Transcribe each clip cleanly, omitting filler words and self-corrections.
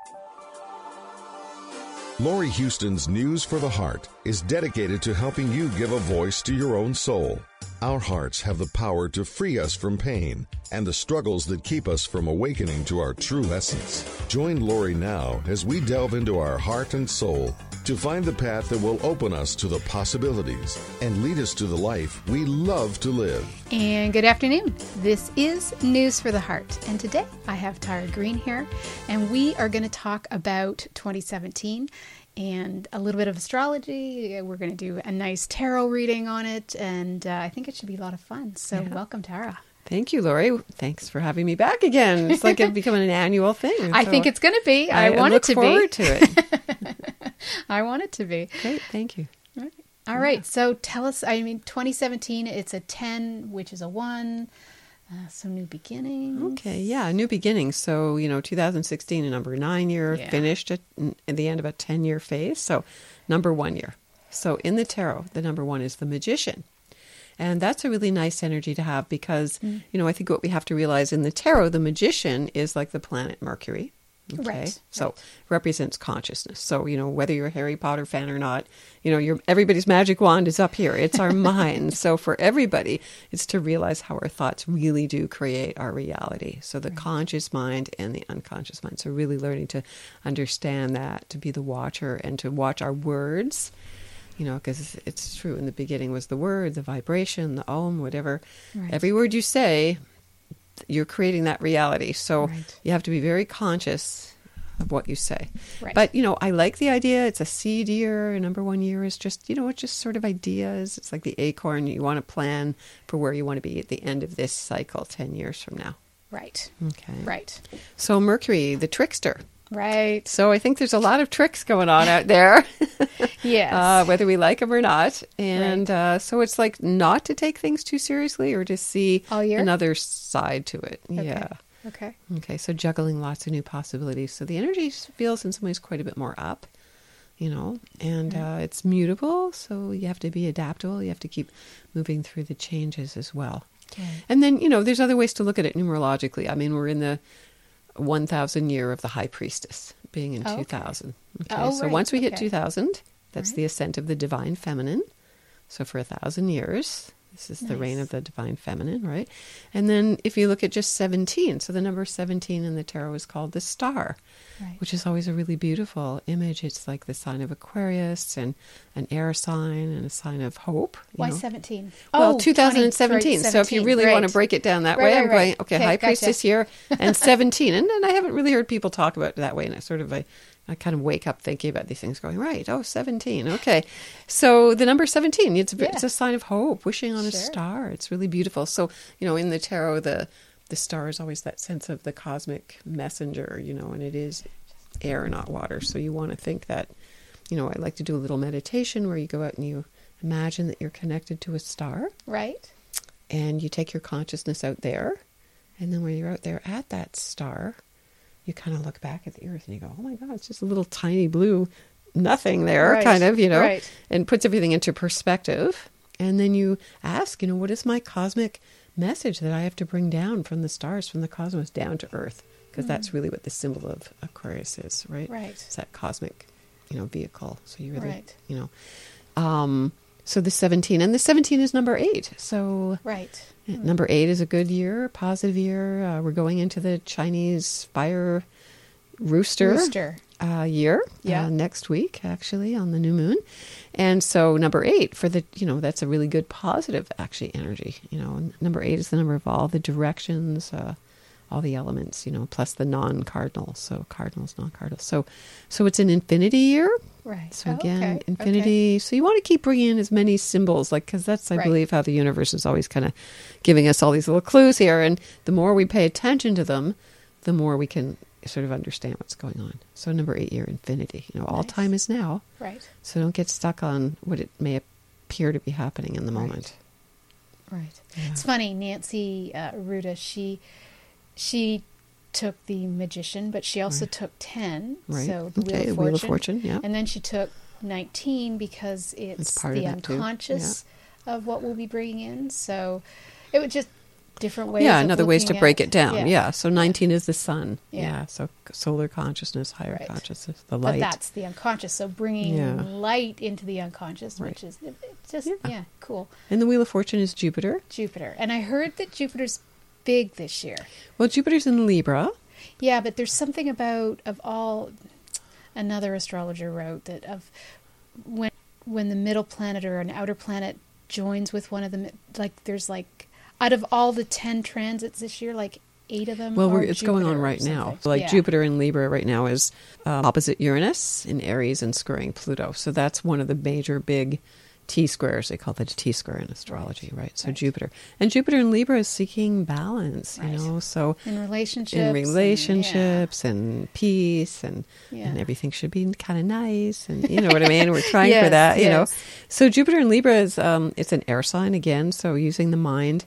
Lori Houston's News for the Heart is dedicated to helping you give a voice to your own soul. Our hearts have the power to free us from pain and the struggles that keep us from awakening to our true essence. Join Lori now as we delve into our heart and soul to find the path that will open us to the possibilities and lead us to the life we love to live. And good afternoon. This is News for the Heart. And today I have Tara Green here, and we are going to talk about 2017 and a little bit of astrology. We're going to do a nice tarot reading on it, and I think it should be a lot of fun. So welcome, Tara. Thank you, Lori. Thanks for having me back again. It's like it's becoming an annual thing. I think it's going to be. I want it to be. I look forward to it. I want it to be. Great. Thank you. All right. So tell us, 2017, it's a 10, which is a 1. So new beginnings. Okay. Yeah. New beginnings. So, 2016, a number 9 year, finished at the end of a 10-year phase. So number 1 year. So in the tarot, the number 1 is the Magician. And that's a really nice energy to have because, I think what we have to realize in the tarot, the Magician is like the planet Mercury. Okay. Right. So represents consciousness. So, whether you're a Harry Potter fan or not, everybody's magic wand is up here. It's our mind. So for everybody, it's to realize how our thoughts really do create our reality. So the conscious mind and the unconscious mind. So really learning to understand that, to be the watcher and to watch our words. Because it's true. In the beginning was the word, the vibration, the om, whatever. Right. Every word you say, you're creating that reality. So you have to be very conscious of what you say. Right. But, I like the idea. It's a seed year. A number 1 year is just, it's just sort of ideas. It's like the acorn. You want to plan for where you want to be at the end of this cycle 10 years from now. Right. Okay. Right. So Mercury, the trickster. Right. So I think there's a lot of tricks going on out there. Yes. Whether we like them or not. And so it's like not to take things too seriously or to see another side to it. Okay. Yeah. Okay. So juggling lots of new possibilities. So the energy feels in some ways quite a bit more up, and it's mutable. So you have to be adaptable. You have to keep moving through the changes as well. Right. And then, there's other ways to look at it numerologically. I mean, we're in the 1,000 year of the High Priestess being in 2000. Okay. So once we hit 2000, that's the ascent of the divine feminine. So for 1,000 years, this is the reign of the divine feminine, right? And then if you look at just 17, so the number 17 in the tarot is called the star, which is always a really beautiful image. It's like the sign of Aquarius and an air sign and a sign of hope. Why 17? Well, 2017. So if you really want to break it down that way, I'm going, High Priestess here and 17. And I haven't really heard people talk about it that way. And I kind of wake up thinking about these things going, 17. Okay. So the number 17, it's a sign of hope, wishing on a star. It's really beautiful. So, in the tarot, the star is always that sense of the cosmic messenger, and it is air, not water. So you want to think that, I like to do a little meditation where you go out and you imagine that you're connected to a star. Right. And you take your consciousness out there. And then when you're out there at that star, you kind of look back at the earth and you go, oh my God, it's just a little tiny blue nothing there, and puts everything into perspective. And then you ask, what is my cosmic message that I have to bring down from the stars, from the cosmos down to earth? Because that's really what the symbol of Aquarius is, right? Right. It's that cosmic, vehicle. So you really, so the 17, and the 17 is number 8. So number 8 is a good year, a positive year. We're going into the Chinese fire rooster. Year next week, actually, on the new moon. And so number 8 for the, that's a really good positive, actually, energy. Number 8 is the number of all the directions, all the elements, plus the non-cardinal. So cardinals, non-cardinals. So it's an infinity year. Right. So again, infinity. Okay. So you want to keep bringing in as many symbols, because that's, I believe, how the universe is always kind of giving us all these little clues here. And the more we pay attention to them, the more we can sort of understand what's going on. So number 8 year, infinity. All time is now. Right. So don't get stuck on what it may appear to be happening in the moment. Right. Yeah. It's funny, Nancy Ruda, she took the Magician, but she also took 10. Right. So the Wheel of Fortune. Yeah. And then she took 19 because it's the unconscious of what we'll be bringing in. So it would just different ways. Yeah, of another ways to looking break at- it down. Yeah. So 19 is the sun. Yeah. Yeah. So solar consciousness, higher Right. consciousness, the But light. that's the unconscious. So bringing Yeah. light into the unconscious, Right. which is it's just, Yeah. yeah, cool. And the Wheel of Fortune is Jupiter. Jupiter. And I heard that Jupiter's big this year. Well, Jupiter's in Libra. Yeah, but there's something about, of all, another astrologer wrote that of when the middle planet or an outer planet joins with one of the, like, there's like, out of all the 10 transits this year, like 8 of them Well, are it's going on Jupiter or right now. something. Like Yeah. Jupiter in Libra right now is opposite Uranus in Aries and squaring Pluto. So that's one of the major big T-squares. They call that a T-square in astrology, right? So Right. Jupiter. And Jupiter in Libra is seeking balance, Right. you know, so In relationships. in relationships and peace and Yeah. everything should be kind of nice. And you know what I mean? We're trying for Yes, that, you know. yes. So Jupiter in Libra is, it's an air sign again. So using the mind,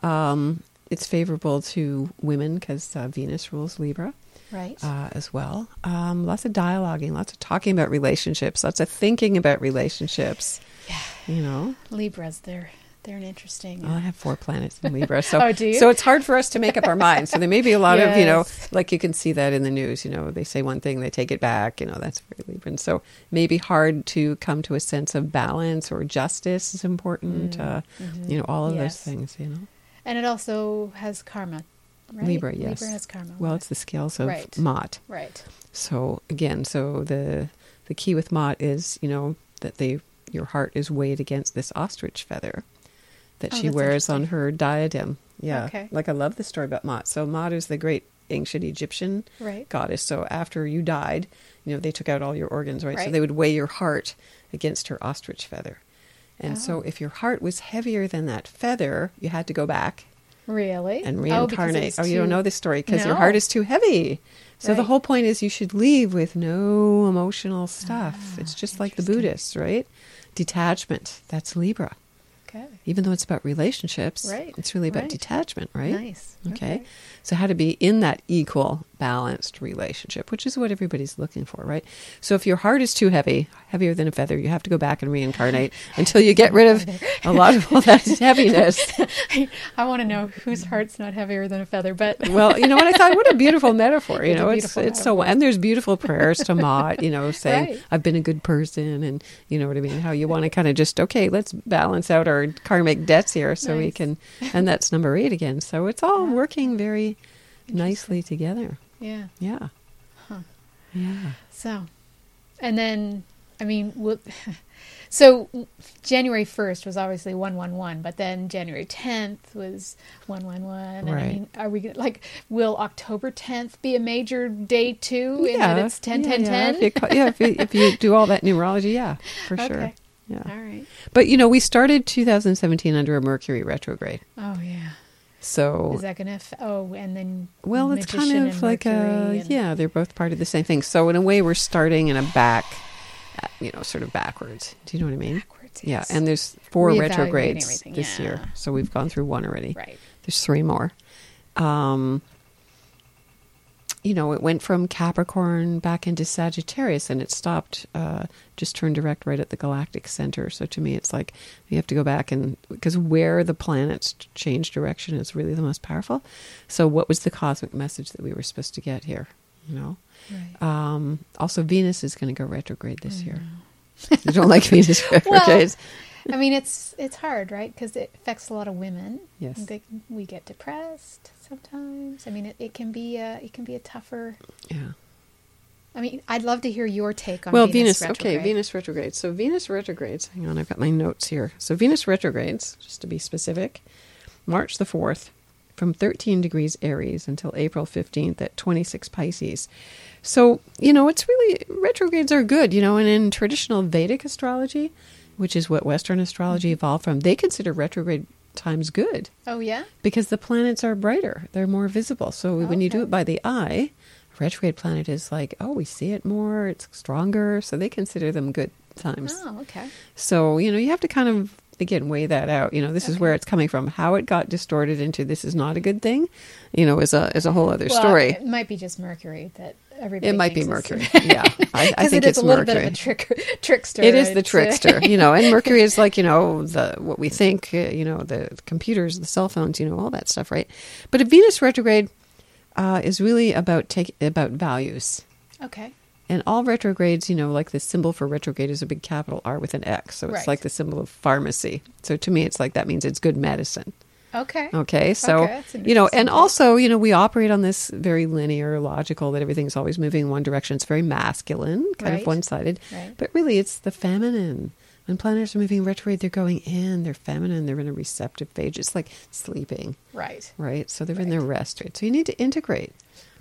it's favorable to women because Venus rules Libra. Right. As well. Lots of dialoguing, lots of talking about relationships, lots of thinking about relationships. Yeah. You know, Libras, they're an interesting. well, I have 4 planets in Libra, so Oh, do you? so it's hard for us to make up our minds. So there may be a lot of, you know, Yes. like you can see that in the news. You know, they say one thing, they take it back. You know, that's very Libra. And so maybe hard to come to a sense of balance or justice is important. You know, all of Yes. those things. You know, And it also has karma, right? Libra, yes. Libra has karma. Well, it's the scales of Right. Mott. Right. So again, so the key with Mott is, you know, that your heart is weighed against this ostrich feather that Oh, she that's wears on interesting. her diadem. Yeah. Okay. Like I love the story about Mott. So Mott is the great ancient Egyptian Right. goddess. So after you died, you know, they took out all your organs, right? So Right. they would weigh your heart against her ostrich feather. And Oh. so if your heart was heavier than that feather, you had to go back Really? and Oh, because it reincarnate. was You don't too- know this story because your No. heart is too heavy. So the Right. whole point is you should leave with no emotional stuff. It's just like the interesting. Buddhists, right? Detachment. That's Libra. Okay. Even though it's about relationships, Right, it's really about right. detachment, right? Nice. Okay. So how to be in that equal, balanced relationship, which is what everybody's looking for, right? So if your heart is too heavy, heavier than a feather, you have to go back and reincarnate until you get rid of a lot of all that heaviness. I want to know whose heart's not heavier than a feather, but Well, you know what I thought? What a beautiful metaphor. You It's a know, it's beautiful so, metaphor. and there's beautiful prayers to Mott, you know, saying, Right. I've been a good person. And you know what I mean? How you want to kind of just, okay, let's balance out our karmic debts here so we Nice. can, and that's number 8 again. So it's all working very nicely together. yeah. Yeah. Huh. Yeah. So, and then, I mean, so January 1st was obviously 111, but then January 10th was 111. And I Right. mean, are we gonna, like, will October 10th be a major day too? In that it's 10, 10, 10? If you do all that numerology, yeah, for sure. Okay. Yeah. All right. But, you know, we started 2017 under a Mercury retrograde. Oh, yeah. So Is that going to, and then well, it's kind Magician of and like Mercury and- yeah, they're both part of the same thing. So in a way, we're starting in a you know, sort of backwards. Do you know what I mean? Backwards, Yeah, yes. and there's 4 Reevaluating retrogrades everything, this yeah. year. So we've gone through 1 already. Right. There's 3 more. You know, it went from Capricorn back into Sagittarius, and it stopped, just turned direct right at the galactic center. So to me, it's like you have to go back and, because where the planets change direction is really the most powerful. So what was the cosmic message that we were supposed to get here? You know? Right. Also, Venus is going to go retrograde this year. You don't like Venus retrogrades? I mean, it's hard, right? Because it affects a lot of women. Yes. We get depressed sometimes. I mean, it can be a tougher. Yeah. I mean, I'd love to hear your take on Well, Venus Venus, retrograde. okay, Venus retrogrades. So Venus retrogrades, hang on, I've got my notes here. So Venus retrogrades, just to be specific, March the 4th, from 13 degrees Aries until April 15th at 26 Pisces. So, you know, it's really, retrogrades are good, you know, and in traditional Vedic astrology, which is what Western astrology evolved from, they consider retrograde times good Oh yeah. because the planets are brighter, they're more visible. So when you do Okay. it by the eye, retrograde planet is like, oh, we see it more, it's stronger, so they consider them good times. Oh, okay. So, you know, you have to kind of, again, weigh that out. You know, this is where it's coming from. How it got distorted into this is not a good thing, you know, is a whole other Well, story. it might be just Mercury that everybody It might be thinks Mercury. is. Yeah, I think it's it's a little Mercury. bit of a trickster. It is the right? trickster, and Mercury is like, what we think, the computers, the cell phones, all that stuff, right? But a Venus retrograde is really about values. Okay. And all retrogrades, like the symbol for retrograde is a big capital R with an X. So it's Right. like the symbol of pharmacy. So to me, it's like that means it's good medicine. Okay. Okay. So, that's an and interesting also, we operate on this very linear, logical, that everything's always moving in one direction. It's very masculine, kind Right. of one-sided. Right. But really, it's the feminine. When planets are moving retrograde, they're going in, they're feminine, they're in a receptive phase. It's like sleeping, Right. right? So they're in their rest rate. So you need to integrate,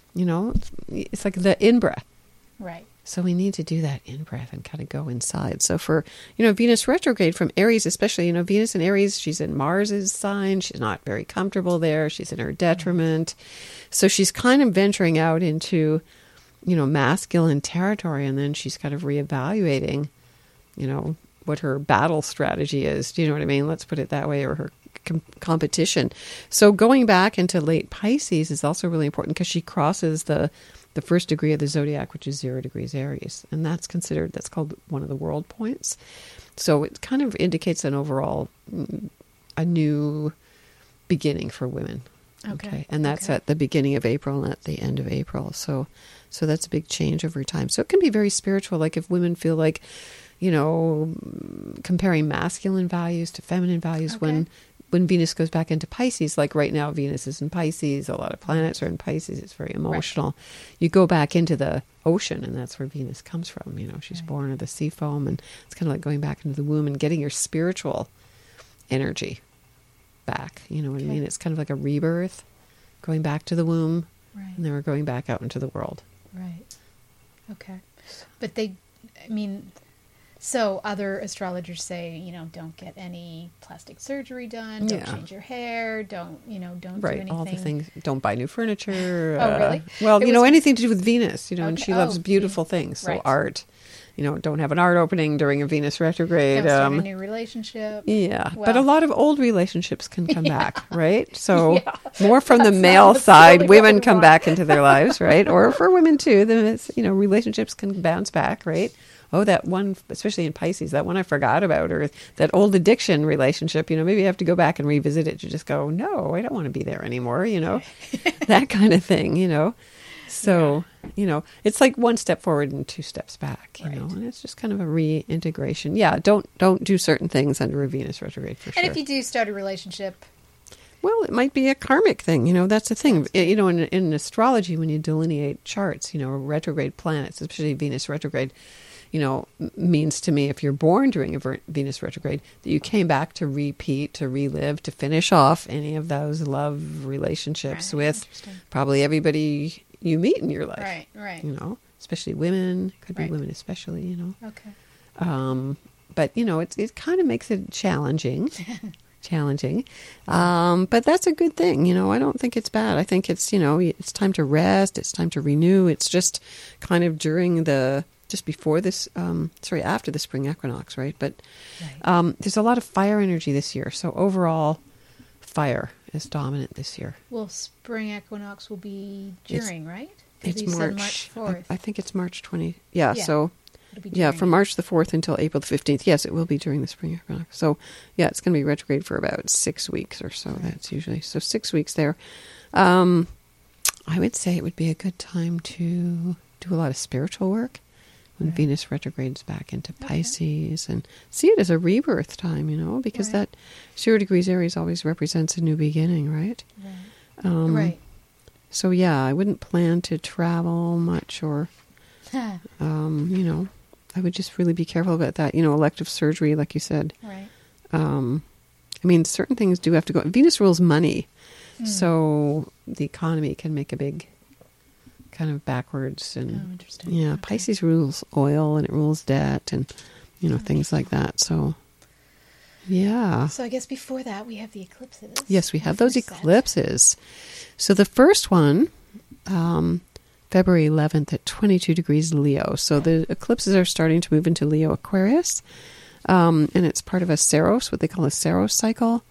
it's like the in-breath. Right. So we need to do that in-breath and kind of go inside. So for, Venus retrograde from Aries, especially, Venus in Aries, she's in Mars's sign. She's not very comfortable there. She's in her detriment. So she's kind of venturing out into, masculine territory. And then she's kind of reevaluating, what her battle strategy is. Do you know what I mean? Let's put it that way, or her competition. So going back into late Pisces is also really important because she crosses the first degree of the zodiac, which is 0 degrees Aries. And that's called one of the world points. So it kind of indicates an overall, a new beginning for women. Okay. And that's at the beginning of April and at the end of April. So that's a big change over time. So it can be very spiritual. Like if women feel like, comparing masculine values to feminine values when Venus goes back into Pisces, like right now Venus is in Pisces, a lot of planets are in Pisces, it's very emotional. Right. You go back into the ocean and that's where Venus comes from. She's born of the sea foam, and it's kind of like going back into the womb and getting your spiritual energy back. You know what I mean? It's kind of like a rebirth, going back to the womb, and then we're going back out into the world. Right. Okay. But so other astrologers say, don't get any plastic surgery done, don't change your hair, don't do anything. All the things. Don't buy new furniture. Oh, really? Well, anything to do with Venus, and she loves beautiful things. So right. art, don't have an art opening during a Venus retrograde. Don't start a new relationship. Yeah, well, but a lot of old relationships can come back, right? So Yeah. more from the male side, women come back into their lives, right? Or for women too, then it's, relationships can bounce back, right? Oh, that one, especially in Pisces, that one I forgot about, or that old addiction relationship, maybe you have to go back and revisit it to just go, no, I don't want to be there anymore, that kind of thing, So, it's like one step forward and 2 steps back, and it's just kind of a reintegration. Yeah, don't do certain things under a Venus retrograde for sure. And if you do start a relationship, well, it might be a karmic thing. That's the thing. In astrology, when you delineate charts, retrograde planets, especially Venus retrograde, means to me, if you're born during a Venus retrograde, that you came back to repeat, to relive, to finish off any of those love relationships with probably everybody you meet in your life. Right. Especially women. Could be women especially, Okay. But, it kind of makes it challenging. But that's a good thing. I don't think it's bad. I think it's, it's time to rest. It's time to renew. It's just kind of just before this, after the spring equinox, right? But there's a lot of fire energy this year. So overall, fire is dominant this year. Well, spring equinox will be during, right? It's March 4th. I think it's March 20. Yeah. So, it'll be from March the 4th until April the 15th. Yes, it will be during the spring equinox. So, it's going to be retrograde for about 6 weeks or so. That's usually. So 6 weeks there. I would say it would be a good time to do a lot of spiritual work when Venus retrogrades back into Pisces, and see it as a rebirth time, because that 0 degrees Aries always represents a new beginning, right? Right. So I wouldn't plan to travel much, or, I would just really be careful about that, elective surgery, like you said. Right. Certain things do have to go. Venus rules money, so the economy can make a big kind of backwards, and interesting. Pisces rules oil, and it rules debt, and things like that. So so I guess before that we have the eclipses. Yes, we have those eclipses. So the first one, February 11th at 22 degrees Leo. So the eclipses are starting to move into Leo Aquarius, and it's part of a Saros, what they call a Saros cycle.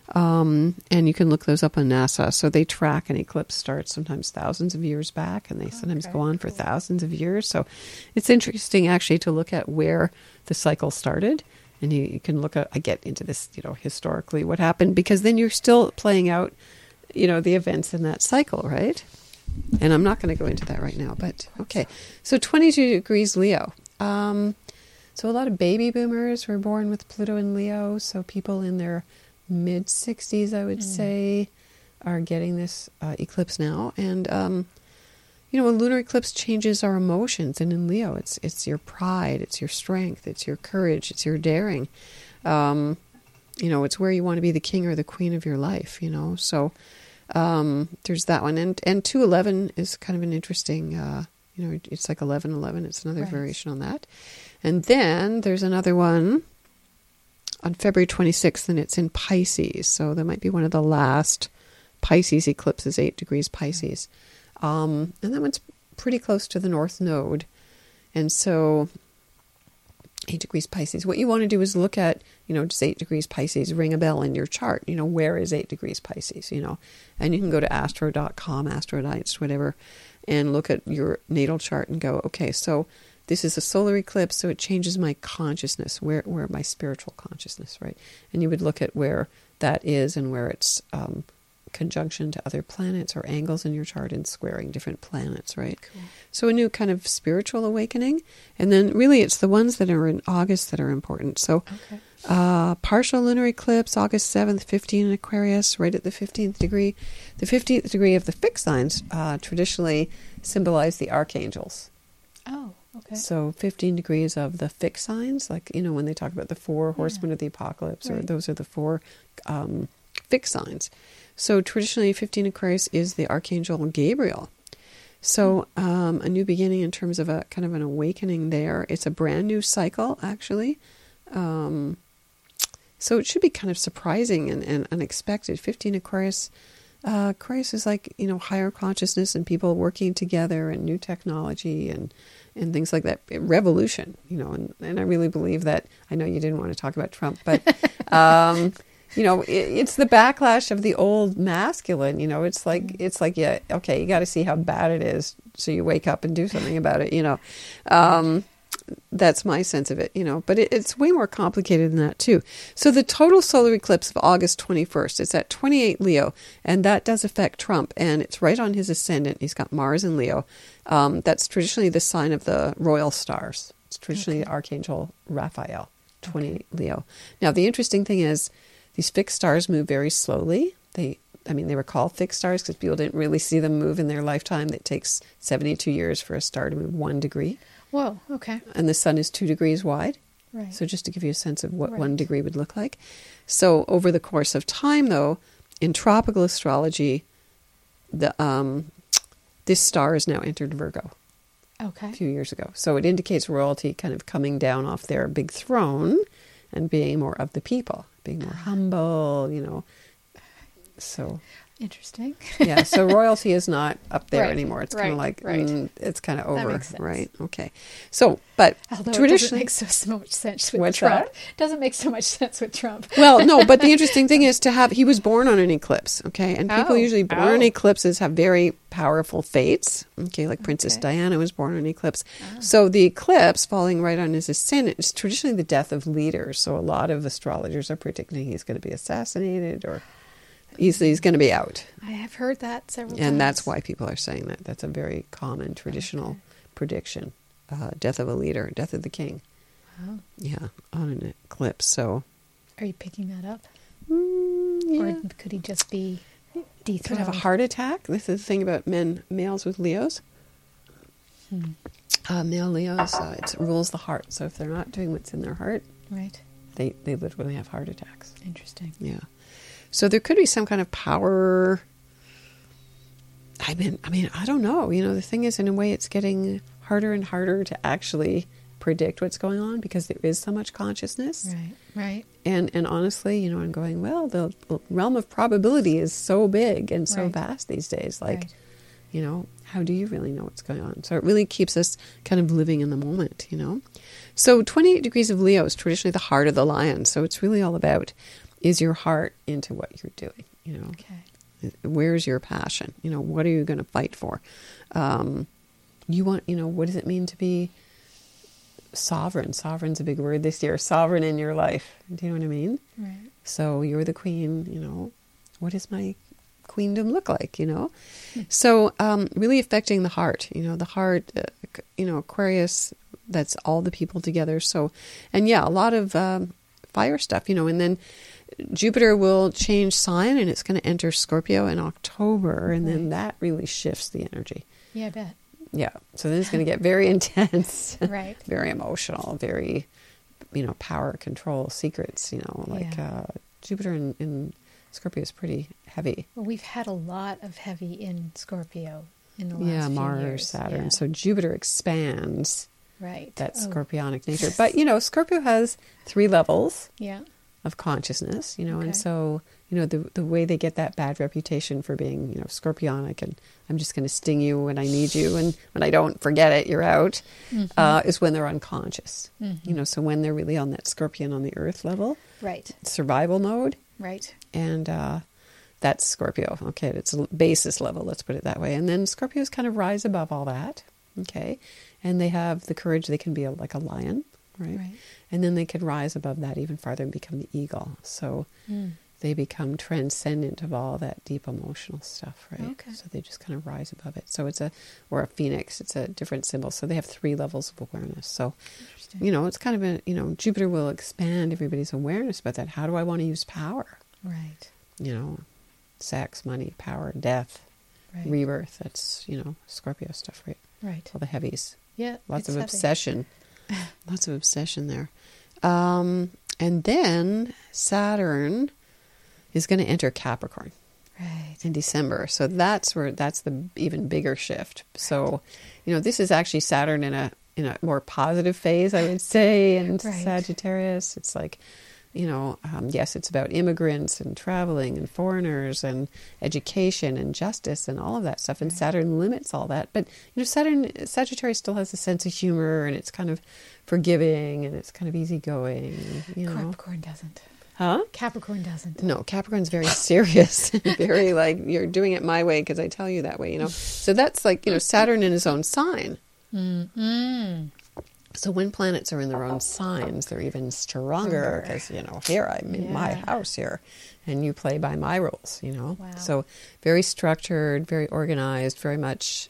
And you can look those up on NASA. So they track an eclipse starts sometimes thousands of years back, and they sometimes go on for thousands of years. So it's interesting actually to look at where the cycle started. And you can look at, I get into this, historically what happened, because then you're still playing out, the events in that cycle, right? And I'm not going to go into that right now, but okay. So 22 degrees Leo. So a lot of baby boomers were born with Pluto in Leo. So people in their mid-60s, I would say, are getting this eclipse now. And, a lunar eclipse changes our emotions. And in Leo, it's your pride, it's your strength, it's your courage, it's your daring. It's where you want to be the king or the queen of your life, So there's that one. And 211 is kind of an interesting, it's like 1111. It's another variation on that. And then there's another one on February 26th, and it's in Pisces. So that might be one of the last Pisces eclipses, 8 degrees Pisces. And that one's pretty close to the North Node. And so 8 degrees Pisces. What you want to do is look at, does 8 degrees Pisces ring a bell in your chart? Where is 8 degrees Pisces? And you can go to astro.com, AstroDice, whatever, and look at your natal chart and go, okay, so this is a solar eclipse, so it changes my consciousness, where my spiritual consciousness, right? And you would look at where that is and where it's conjunction to other planets or angles in your chart and squaring different planets, right? Cool. So a new kind of spiritual awakening. And then really it's the ones that are in August that are important. So partial lunar eclipse, August 7th, 15 in Aquarius, right at the 15th degree. The 15th degree of the fixed signs traditionally symbolize the archangels. Oh, okay. So 15 degrees of the fixed signs, like, when they talk about the 4 horsemen of the apocalypse, or those are the 4 fixed signs. So traditionally 15 Aquarius is the Archangel Gabriel. So a new beginning in terms of a kind of an awakening there. It's a brand new cycle, actually. So it should be kind of surprising and unexpected. 15 Aquarius. Aquarius is like, higher consciousness and people working together and new technology and things like that. Revolution, and I really believe that. I know you didn't want to talk about Trump, but, it's the backlash of the old masculine, it's like, yeah, okay, you got to see how bad it is. So you wake up and do something about it, That's my sense of it, but it's way more complicated than that too. So the total solar eclipse of August 21st, it's at 28 Leo, and that does affect Trump, and it's right on his ascendant. He's got Mars in Leo. That's traditionally the sign of the royal stars. It's traditionally the Archangel Raphael, 28 Leo. Now, the interesting thing is these fixed stars move very slowly. They were called fixed stars because people didn't really see them move in their lifetime. It takes 72 years for a star to move 1 degree. Whoa, okay. And the sun is 2 degrees wide. Right. So just to give you a sense of what 1 degree would look like. So over the course of time, though, in tropical astrology, this star has now entered Virgo. Okay. A few years ago. So it indicates royalty kind of coming down off their big throne and being more of the people, being more humble, So interesting. Yeah, so royalty is not up there Right, anymore. It's kind of like, right. It's kind of over, makes sense. right? Okay. So, but Although traditionally... it doesn't make so much sense with What's Trump. that? Doesn't make so much sense with Trump. Well, no, but the interesting thing is he was born on an eclipse, okay? And people usually born on eclipses have very powerful fates, okay? Like Princess Diana was born on an eclipse. So the eclipse falling right on his ascendant is traditionally the death of leaders. So a lot of astrologers are predicting he's going to be assassinated or... He's going to be out. I have heard that several times. And that's why people are saying that. That's a very common traditional prediction. Death of a leader, death of the king. Wow. Yeah, on an eclipse. So, are you picking that up? Yeah. Or could he just be dethroned? Could have a heart attack. This is the thing about males with Leos. Male Leos, it rules the heart. So if they're not doing what's in their heart, right, they literally have heart attacks. Interesting. Yeah. So there could be some kind of power. I don't know. The thing is, in a way, it's getting harder and harder to actually predict what's going on because there is so much consciousness. Right. And honestly, I'm going, well, the realm of probability is so big and so vast these days. Like, how do you really know what's going on? So it really keeps us kind of living in the moment, So 28 degrees of Leo is traditionally the heart of the lion. So it's really all about is your heart into what you're doing? You know, Okay. where's your passion? You know, what are you going to fight for? You want, you know, what does it mean to be sovereign? Sovereign's a big word this year. Sovereign in your life. Do you know what I mean? Right. So you're the queen, you know, what does my queendom look like, you know? So really affecting the heart, you know, the heart, you know, Aquarius, that's all the people together. So, and yeah, a lot of fire stuff, you know, and then Jupiter will change sign and it's going to enter Scorpio in October. And then that really shifts the energy. Yeah, I bet. Yeah. So then it's going to get very intense, Right. very emotional, very, you know, power, control, secrets, you know, like Jupiter in Scorpio is pretty heavy. Well, we've had a lot of heavy in Scorpio in the last Yeah, few Mars, years. Saturn. Yeah. So Jupiter expands Right. that Oh, scorpionic nature. But, you know, Scorpio has 3 levels yeah. of consciousness, you know, Okay. and so, you know, the way they get that bad reputation for being, you know, scorpionic and I'm just going to sting you when I need you and when I don't, forget it, you're out, is when they're unconscious. You know, so when they're really on that scorpion on the earth level, Right. survival mode, Right. and that's Scorpio. Okay, it's a basis level, let's put it that way. And then Scorpios kind of rise above all that, okay? And they have the courage, they can be like a lion, right? Right. And then they can rise above that even farther and become the eagle. So they become transcendent of all that deep emotional stuff, right? Okay. So they just kind of rise above it. So it's or a phoenix, it's a different symbol. So they have 3 levels of awareness. So, Interesting. you know, it's kind of a, you know, Jupiter will expand everybody's awareness about that. How do I want to use power? Right. You know, sex, money, power, death, Right. rebirth. That's, you know, Scorpio stuff, right? Right. All the heavies. Yeah. Lots it's of heavy. obsession. Lots of obsession there. And then Saturn is going to enter Capricorn Right. in December. So that's the even bigger shift. So, you know, this is actually Saturn in a more positive phase, I would say, in Right. Sagittarius. It's like, you know, yes, it's about immigrants and traveling and foreigners and education and justice and all of that stuff. And Saturn limits all that. But, you know, Sagittarius still has a sense of humor and it's kind of forgiving and it's kind of easygoing, you know. Capricorn doesn't. Huh? Capricorn doesn't. No, Capricorn's very serious, very like, you're doing it my way because I tell you that way, you know. So that's like, you know, Saturn in his own sign. Mm-hmm. So when planets are in their own signs, they're even stronger because, you know, here I'm in my house here and you play by my rules, you know. Wow. So very structured, very organized, very much,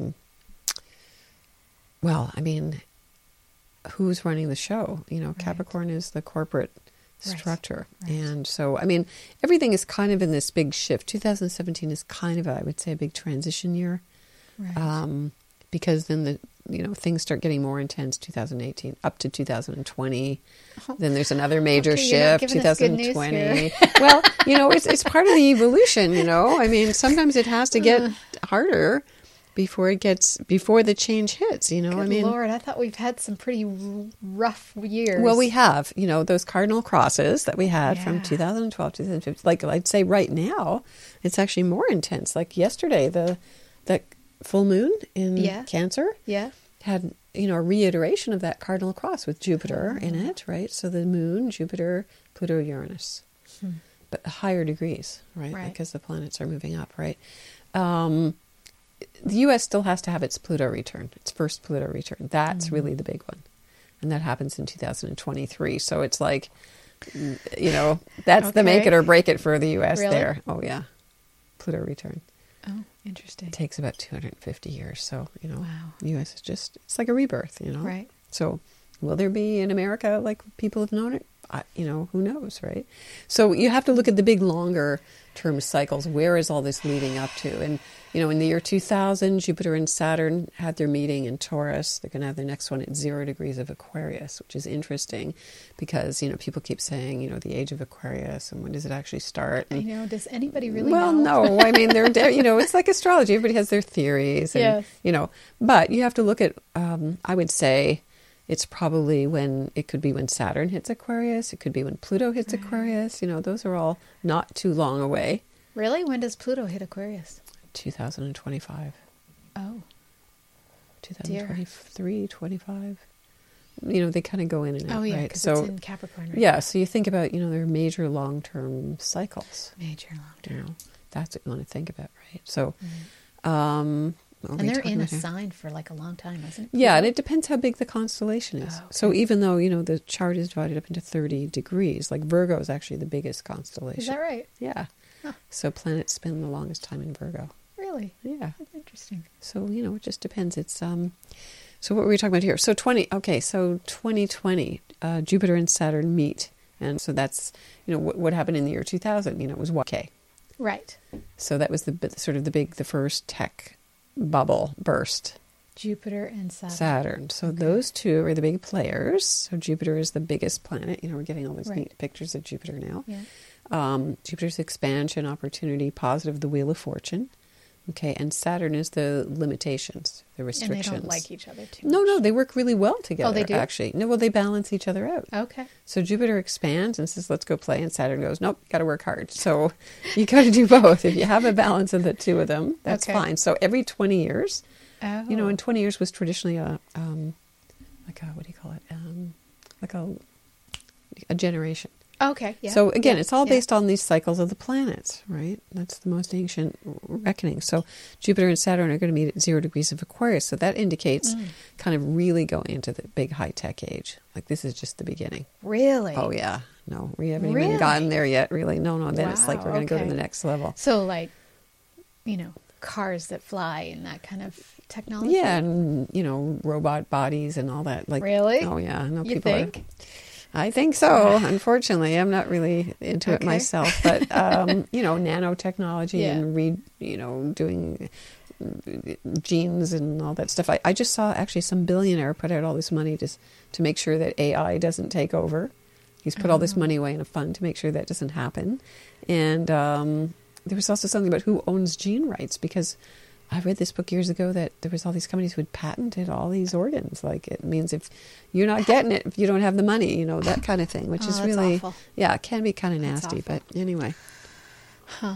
well, I mean, who's running the show? You know, Right. Capricorn is the corporate Right. structure. Right. And so, I mean, everything is kind of in this big shift. 2017 is kind of, I would say, a big transition year. Right. Because then things start getting more intense 2018 up to 2020. Then there's another major Okay, you're not shift, giving us good news 2020. here. Well, you know, it's part of the evolution, you know. I mean, sometimes it has to get harder before the change hits, you know. Good I mean, Lord, I thought we've had some pretty rough years. well, we have, you know, those cardinal crosses that we had from Yeah. 2012, 2015. Like I'd say right now, it's actually more intense. Like yesterday, the full moon in Yeah. Cancer Yeah. had, you know, a reiteration of that cardinal cross with Jupiter in it, right? So the moon, Jupiter, Pluto, Uranus, but higher degrees, right? Right. Because the planets are moving up, right? The U.S. still has to have its Pluto return, its first Pluto return. That's really the big one. And that happens in 2023. So it's like, you know, that's the make Okay. it or break it for the U.S. Really? there. Oh, yeah. Pluto return. Oh, interesting. It takes about 250 years. So, you know, Wow. the U.S. is just, it's like a rebirth, you know? Right. So will there be in America like people have known it? You know, who knows, right? So you have to look at the big longer term cycles. Where is all this leading up to? And, you know, in the year 2000, Jupiter and Saturn had their meeting in Taurus. They're going to have their next one at 0 degrees of Aquarius, which is interesting because, you know, people keep saying, you know, the age of Aquarius and when does it actually start? I And, know. Does anybody really well, know? no. I mean, you know, it's like astrology. Everybody has their theories. And, Yes. you know, but you have to look at, I would say, it's probably it could be when Saturn hits Aquarius. It could be when Pluto hits Aquarius. You know, those are all not too long away. Really? When does Pluto hit Aquarius? 2025, Oh, 2023, 25. they kind of go in and out, Oh, yeah, right? because So it's in Capricorn, right? yeah, so you think about, their major long-term cycles. Major long-term. That's what you want to think about, right? So, what And were we they're talking in a about here? sign for like a long time, isn't it? Yeah, and it depends how big the constellation is. Oh, okay. So even though, the chart is divided up into 30 degrees, like Virgo is actually the biggest constellation. Is that right? Yeah. Huh. So planets spend the longest time in Virgo. Really? Yeah. That's interesting. So, it just depends. It's so what were we talking about here? So 2020, Jupiter and Saturn meet. And so that's, what happened in the year 2000, it was YK. Right. So that was the first tech bubble burst. Jupiter and Saturn. Saturn. So those two are the big players. So Jupiter is the biggest planet. We're getting all these Right. neat pictures of Jupiter now. Yeah. Jupiter's expansion, opportunity, positive, the wheel of fortune. Okay, and Saturn is the limitations, the restrictions. And they don't like each other too much. No, they work really well together. they do? Actually, no, well, they balance each other out. Okay. So Jupiter expands and says, "Let's go play," and Saturn goes, "Nope, got to work hard." So you got to do both. If you have a balance of the two of them, that's Okay. fine. So every 20 years, Oh. and 20 years was traditionally a what do you call it? Like a generation. Okay. Yeah. So again, Yeah. it's all Yeah. based on these cycles of the planets, right? That's the most ancient reckoning. So Jupiter and Saturn are going to meet at 0 degrees of Aquarius. So that indicates kind of really going into the big high-tech age. Like this is just the beginning. Really? Oh, yeah. No, we haven't Really? even gotten there yet, really. No. Then it's like Wow, we're going to go to okay. the next level. So like, cars that fly and that kind of technology. Yeah, and, robot bodies and all that. Like, Really? Oh, yeah. No, You people think? I think so. Unfortunately, I'm not really into it Okay. myself, but nanotechnology Yeah. and doing genes and all that stuff. I just saw actually some billionaire put out all this money to make sure that AI doesn't take over. He's put all this money away in a fund to make sure that doesn't happen. And there was also something about who owns gene rights, because I read this book years ago that there was all these companies who had patented all these organs. Like it means if you're not getting it, if you don't have the money, that kind of thing, which is that's really, awful. yeah, it can be kind of That's nasty. awful. But anyway, Huh.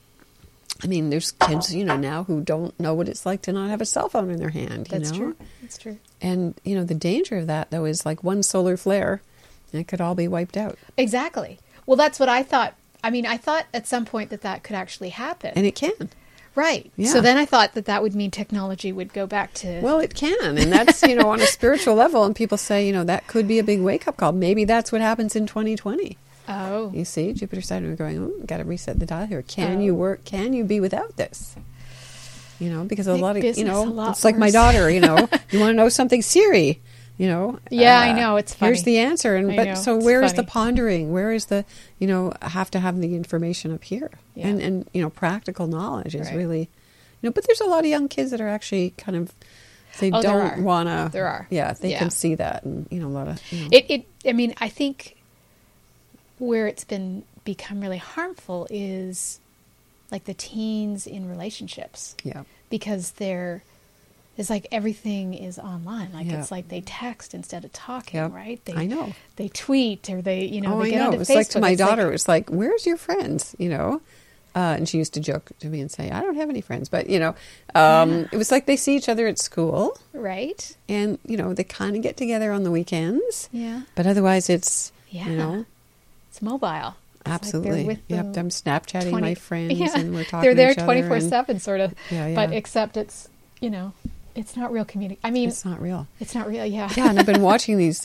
I mean, there's kids, now who don't know what it's like to not have a cell phone in their hand. That's true. That's true. And, the danger of that, though, is like one solar flare and it could all be wiped out. Exactly. Well, that's what I thought. I mean, I thought at some point that could actually happen. And it can. Right. Yeah. So then I thought that would mean technology would go back to... Well, it can. And that's, on a spiritual level. And people say, that could be a big wake-up call. Maybe that's what happens in 2020. Oh. You see, Jupiter, Saturn are going, got to reset the dial here. Can you work? Can you be without this? Because a Make lot of, business a lot it's like my worse. daughter, you want to know something, Siri, Yeah, I know. It's funny. Here's the answer. I know, So it's where is the funny. pondering? Where is the, have to have the information up here? Yeah. And practical knowledge is Right. really, but there's a lot of young kids that are actually kind of, they Oh, there don't are. want to. There are. Yeah, they Yeah. can see that. And, a lot of, I mean, I think where it's become really harmful is like the teens in relationships, yeah. because it's like everything is online. Like Yeah. it's like they text instead of talking, Yep. right? I know. They tweet or they, Oh, they I get know. onto It was Facebook. like to my It's like- daughter, it was like, where's your friends? And she used to joke to me and say, I don't have any friends. But, it was like they see each other at school right? and, they kind of get together on the weekends. Yeah. But otherwise it's, Yeah. It's mobile. It's like they're absolutely. with Yep, the I'm Snapchatting 20 my friends Yeah. and we're talking They're there to each other. 24/7 sort of. Yeah, But yeah. except it's, it's not real communication. I mean, It's not real. it's not real. Yeah. Yeah, and I've been watching these.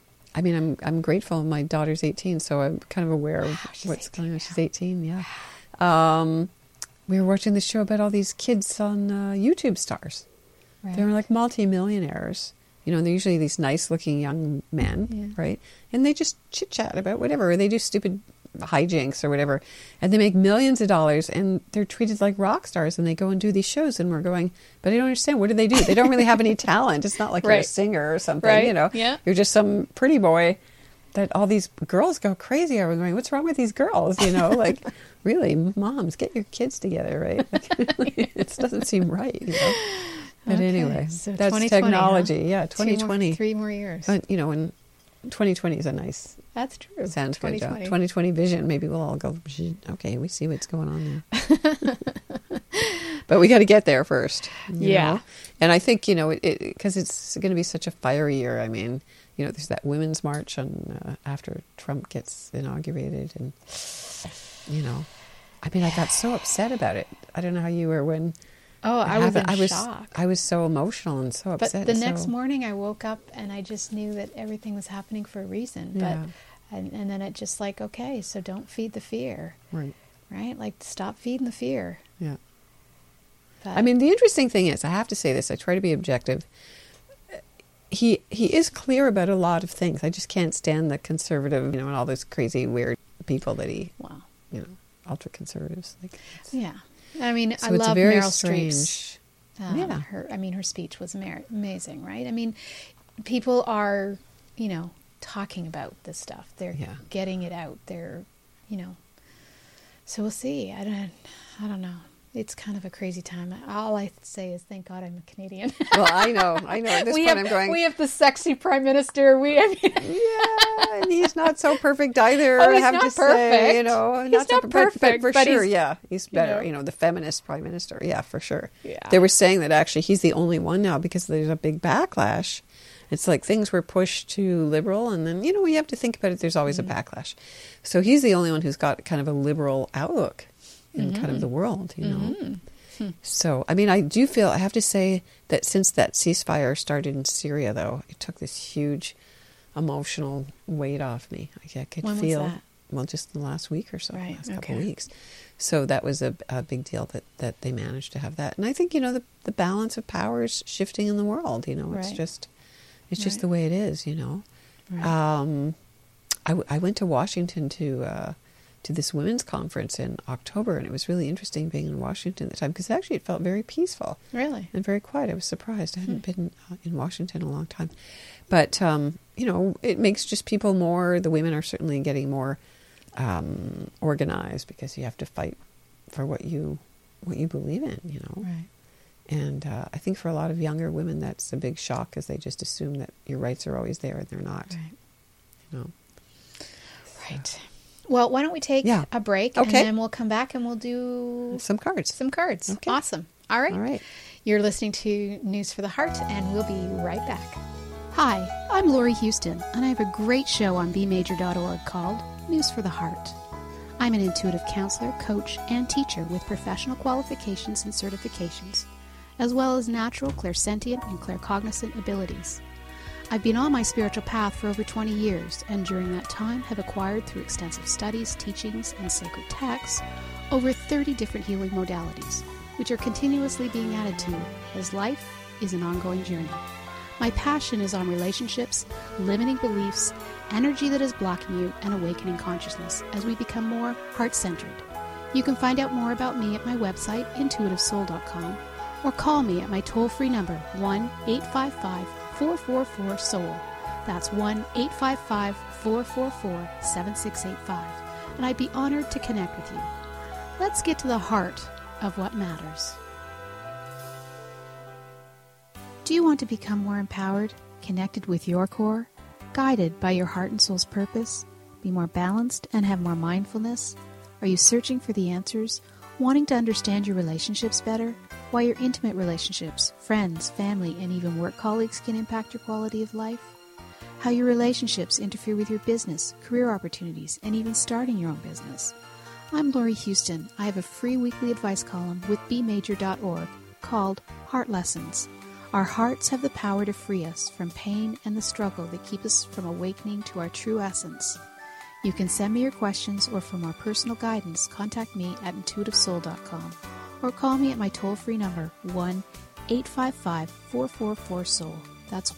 I'm grateful. My daughter's 18, so I'm kind of aware of She's what's 18, going on. She's 18. Yeah. We were watching this show about all these kids on YouTube stars. Right. They're like multi-millionaires. And they're usually these nice-looking young men, Yeah. right? And they just chit-chat about whatever. Or they do stupid hijinks or whatever. And they make millions of dollars, and they're treated like rock stars, and they go and do these shows, and we're going, but I don't understand. What do? They don't really have any talent. It's not like you're a Right. singer or something, Right. Yeah. You're just some pretty boy that all these girls go crazy over. Going, what's wrong with these girls? Like, really, moms, get your kids together, right? It doesn't seem right, But Okay, anyway, so that's 2020, technology. huh? Yeah, 2020. 3 more years. But, and 2020 is a nice, That's true. sounds good. 2020. 2020 vision. Maybe we'll all go, okay, we see what's going on there. But we got to get there first. you Yeah. know? And I think, because it's going to be such a fiery year. I mean, there's that Women's March after Trump gets inaugurated. And, I mean, I got so upset about it. I don't know how you were when... Oh, I was in shock. I was so emotional and so upset. But the next morning I woke up and I just knew that everything was happening for a reason. Yeah. And then it just like, okay, so don't feed the fear. Right. Right? Like, stop feeding the fear. Yeah. But, I mean, the interesting thing is, I have to say this, I try to be objective. He is clear about a lot of things. I just can't stand the conservative, and all those crazy, weird people that wow. Ultra conservatives. Yeah. I mean, So I it's love very Meryl strange. Streep's. Yeah. Her speech was amazing, right? I mean, people are, talking about this stuff. They're getting it out. They're, So we'll see. I don't know. It's kind of a crazy time. All I say is, thank God I'm a Canadian. Well, I know. At this point, I'm going. We have the sexy prime minister. Yeah, and he's not so perfect either. Oh, he's I have not to perfect. say, He's not perfect, but for but sure, he's, he's better. The feminist prime minister, for sure. Yeah. They were saying that actually he's the only one now because there's a big backlash. It's like things were pushed to liberal, and then we have to think about it. There's always a backlash. So he's the only one who's got kind of a liberal outlook in kind of the world, So, I mean, I do feel, I have to say that since that ceasefire started in Syria, though, it took this huge emotional weight off me. I could When feel, was that? well, just the last week or so, Right, last couple okay. of weeks. So that was a big deal that they managed to have that. And I think, the balance of power is shifting in the world, it's Right. just Right. the way it is, Right. I went to Washington to this women's conference in October, and it was really interesting being in Washington at the time because actually it felt very peaceful Really? and very quiet. I was surprised. I hadn't been in Washington in a long time. But, it makes just people more, the women are certainly getting more organized because you have to fight for what you believe in, Right. And I think for a lot of younger women, that's a big shock because they just assume that your rights are always there and they're not. Right. Right. Well, why don't we take Yeah. a break, Okay. and then we'll come back and we'll do Some cards. some cards. Okay. Awesome. All right. All right. You're listening to News for the Heart, and we'll be right back. Hi, I'm Lori Houston, and I have a great show on bmajor.org called News for the Heart. I'm an intuitive counselor, coach, and teacher with professional qualifications and certifications, as well as natural clairsentient and claircognizant abilities. I've been on my spiritual path for over 20 years, and during that time have acquired through extensive studies, teachings, and sacred texts over 30 different healing modalities, which are continuously being added to, as life is an ongoing journey. My passion is on relationships, limiting beliefs, energy that is blocking you, and awakening consciousness as we become more heart-centered. You can find out more about me at my website, intuitivesoul.com, or call me at my toll-free number, 1-855-444-SOUL. That's 1-855-444-7685. And I'd be honored to connect with you. Let's get to the heart of what matters. Do you want to become more empowered, connected with your core, guided by your heart and soul's purpose, be more balanced and have more mindfulness? Are you searching for the answers, wanting to understand your relationships better, why your intimate relationships, friends, family, and even work colleagues can impact your quality of life? How your relationships interfere with your business, career opportunities, and even starting your own business? I'm Lori Houston. I have a free weekly advice column with bmajor.org called Heart Lessons. Our hearts have the power to free us from pain and the struggle that keep us from awakening to our true essence. You can send me your questions, or for more personal guidance, contact me at intuitivesoul.com or call me at my toll-free number, 1-855-444-SOUL. That's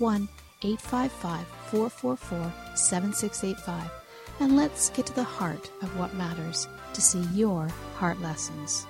1-855-444-7685. And let's get to the heart of what matters to see your heart lessons.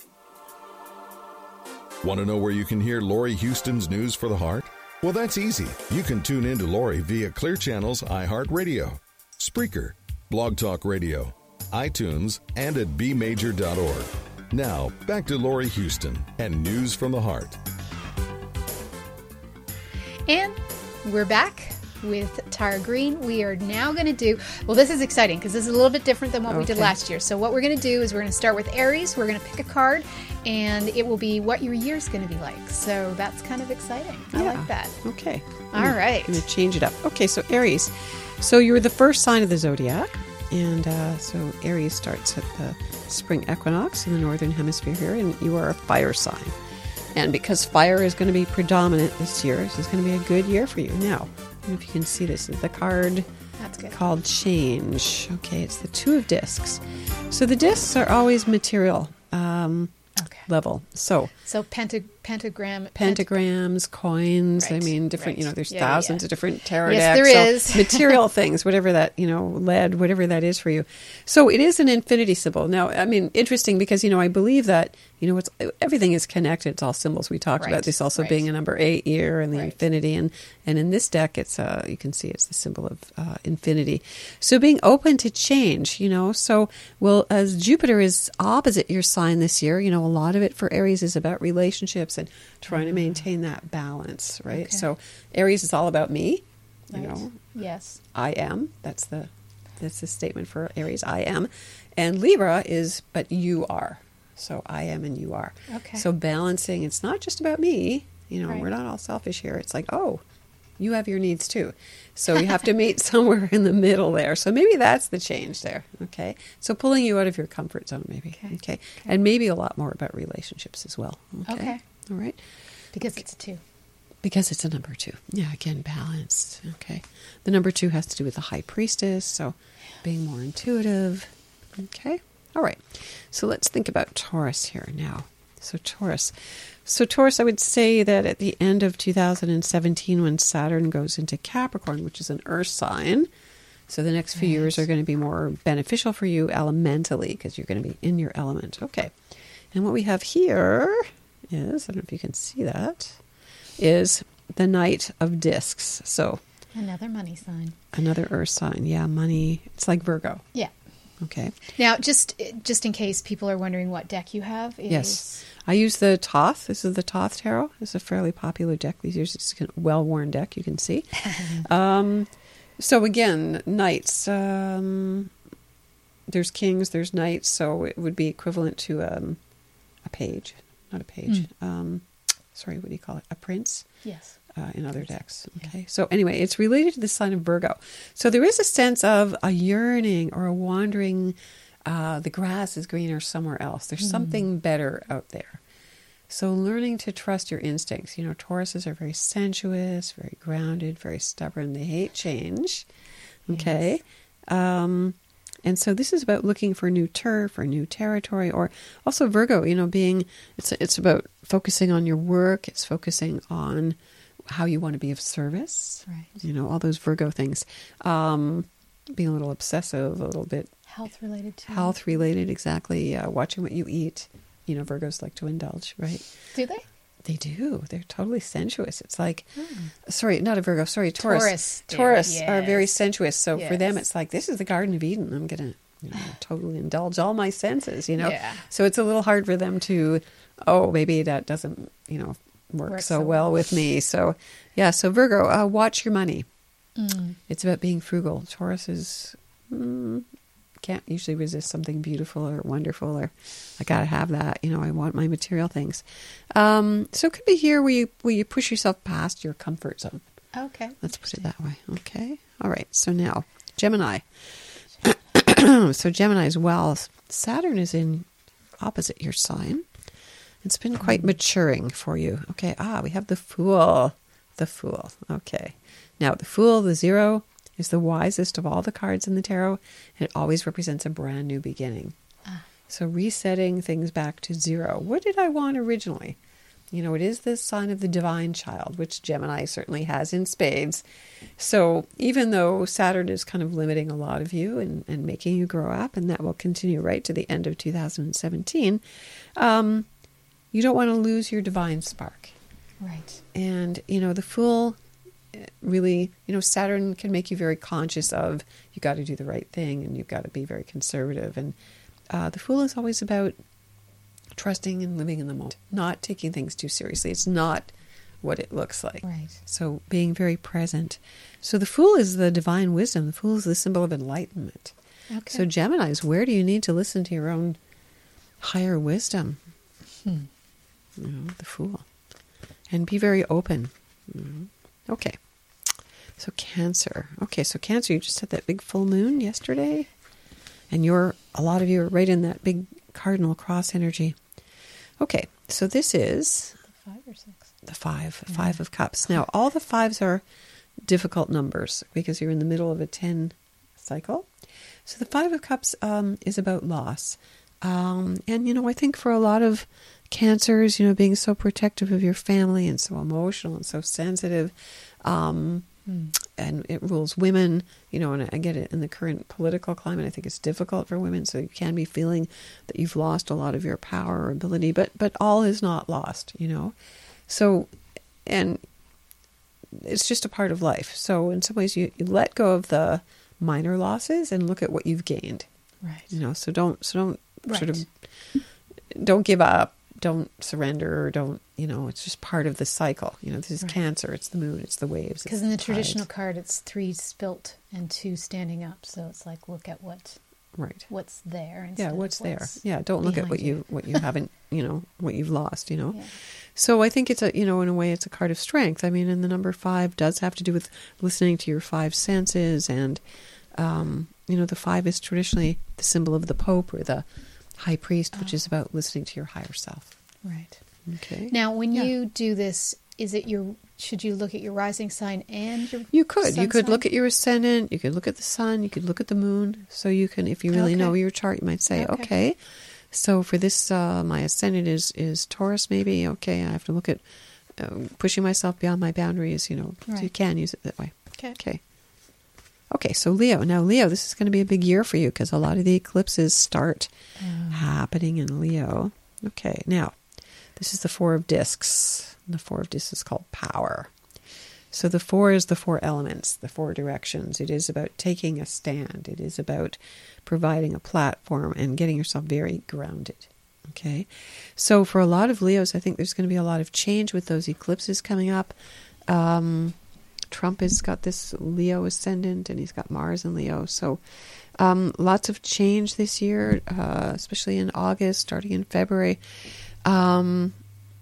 Want to know where you can hear Lori Houston's News for the Heart? Well, that's easy. You can tune in to Lori via Clear Channel's iHeartRadio, Spreaker, Blog Talk Radio, iTunes, and at bmajor.org. Now, back to Lori Houston and News from the Heart. And we're back with Tara Green. We are now going to do, well, this is exciting because this is a little bit different than what we did last year. So what we're going to do is we're going to start with Aries. We're going to pick a card, and it will be what your year's going to be like. So that's kind of exciting. I like that. Okay. All right. I'm going to change it up. Okay, so Aries. So you're the first sign of the zodiac. And so Aries starts at the spring equinox in the northern hemisphere here, and you are a fire sign. And because fire is going to be predominant this year, this is going to be a good year for you. Now, I don't know if you can see this. Is the card That's good. called Change. Okay, it's the Two of Discs. So the discs are always material level. So pentagrams, coins. Right, I mean, different. right. There's Yeah, thousands yeah. of different tarot Yes, decks. there So is. material things, whatever that lead, whatever that is for you. So it is an infinity symbol. Now, I mean, interesting because I believe that everything is connected. It's all symbols. We talked about this also being a number 8 year and the infinity, and in this deck, it's you can see it's the symbol of infinity. So being open to change, So as Jupiter is opposite your sign this year, a lot of it for Aries is about relationships and trying to maintain that balance, right? Okay. So Aries is all about me, Yes. I am. That's the statement for Aries. I am, and Libra is, but you are. So I am and you are. Okay. So balancing. It's not just about me. We're not all selfish here. It's like, you have your needs too. So you have to meet somewhere in the middle there. So maybe that's the change there. Okay. So pulling you out of your comfort zone, maybe. Okay. And maybe a lot more about relationships as well. Okay. All right. Because it's a 2. Because it's a number 2. Yeah, again, balanced. Okay. The number 2 has to do with the high priestess, so being more intuitive. Okay. All right. So let's think about Taurus here now. So Taurus, I would say that at the end of 2017, when Saturn goes into Capricorn, which is an earth sign, so the next few years are going to be more beneficial for you elementally because you're going to be in your element. Okay. And what we have here is, I don't know if you can see that, is the Knight of Discs. So Another money sign. another earth sign. Yeah, money. It's like Virgo. Yeah. Okay. Now, just in case people are wondering what deck you have. Yes. I use the Thoth. This is the Thoth Tarot. It's a fairly popular deck these years. It's a well-worn deck, you can see. So again, knights. There's kings, there's knights, so it would be equivalent to a page. Not a page. Sorry, what do you call it? A prince? Yes. In other decks. Okay. So anyway, it's related to the sign of Virgo. So there is a sense of a yearning or a wandering, the grass is greener somewhere else. There's something better out there. So learning to trust your instincts. Tauruses are very sensuous, very grounded, very stubborn. They hate change. Okay. Yes. And so this is about looking for new turf or new territory, or also Virgo, it's about focusing on your work. It's focusing on how you want to be of service, right? All those Virgo things, being a little obsessive, a little bit health related, exactly. Watching what you eat, Virgos like to indulge, right? Do they? They do. They're totally sensuous. It's like, sorry, not a Virgo. Sorry, Taurus. Taurus Are very sensuous. So Yes. for them, it's like, this is the Garden of Eden. I'm going to totally indulge all my senses. Yeah. So it's a little hard for them to. Maybe that doesn't work so well with me. So yeah. So Virgo, watch your money. It's about being frugal. Taurus is. Can't usually resist something beautiful or wonderful, or I got to have that. I want my material things. So it could be here where you push yourself past your comfort zone. Okay. Let's put it that way. Okay. All right. So now Gemini. So Gemini as well. Saturn is in opposite your sign. It's been quite maturing for you. Okay. We have the Fool. The Fool. Okay. Now the Fool, the 0, is the wisest of all the cards in the tarot, and it always represents a brand new beginning. So resetting things back to 0. What did I want originally? It is the sign of the divine child, which Gemini certainly has in spades. So even though Saturn is kind of limiting a lot of you and making you grow up, and that will continue right to the end of 2017, you don't want to lose your divine spark. Right. And, the Fool really, Saturn can make you very conscious of, you got to do the right thing and you've got to be very conservative. And the Fool is always about trusting and living in the moment, not taking things too seriously. It's not what it looks like. Right. So being very present. So the Fool is the divine wisdom. The Fool is the symbol of enlightenment. Okay. So Geminis, where do you need to listen to your own higher wisdom? You know, the Fool. And be very open. Okay. So Cancer. Okay, so Cancer, you just had that big full moon yesterday. And a lot of you are right in that big cardinal cross energy. Okay, so this is 5 or 6. the 5 of Cups. Now, all the 5s are difficult numbers because you're in the middle of a 10 cycle. So the 5 of Cups is about loss. And, you know, I think for a lot of Cancers, you know, being so protective of your family and so emotional and so sensitive, and it rules women, you know, and I get it in the current political climate. I think it's difficult for women, so you can be feeling that you've lost a lot of your power or ability, but all is not lost, you know. So, and it's just a part of life. So in some ways you let go of the minor losses and look at what you've gained. Right. You know, so don't Right. sort of, don't give up, don't surrender, don't, you know, it's just part of the cycle. You know, this is Right. Cancer, it's the moon, it's the waves. Because in the traditional card, it's 3 spilt and 2 standing up. So it's like, look at what's there. Yeah, what's there. Yeah, don't look at what you haven't, you know, what you've lost, you know. Yeah. So I think it's a, you know, in a way it's a card of strength. I mean, and the number 5 does have to do with listening to your 5 senses. And, you know, the 5 is traditionally the symbol of the Pope or the High Priest, which is about listening to your higher self. Right. Okay. Now, when you do this, should you look at your rising sign and your You could sun look sign? at your ascendant, you could look at the sun, you could look at the moon. So you can, if you really know your chart, you might say, okay, so for this, my ascendant is Taurus maybe. Okay, I have to look at pushing myself beyond my boundaries, you know, so you can use it that way. Okay, so Leo. Now, Leo, this is going to be a big year for you because a lot of the eclipses start happening in Leo. Okay, now, this is the 4 of Discs. The 4 of Discs is called Power. So the 4 is the 4 elements, the 4 directions. It is about taking a stand. It is about providing a platform and getting yourself very grounded. Okay, so for a lot of Leos, I think there's going to be a lot of change with those eclipses coming up. Trump has got this Leo ascendant and he's got Mars in Leo. So lots of change this year, especially in August, starting in February. The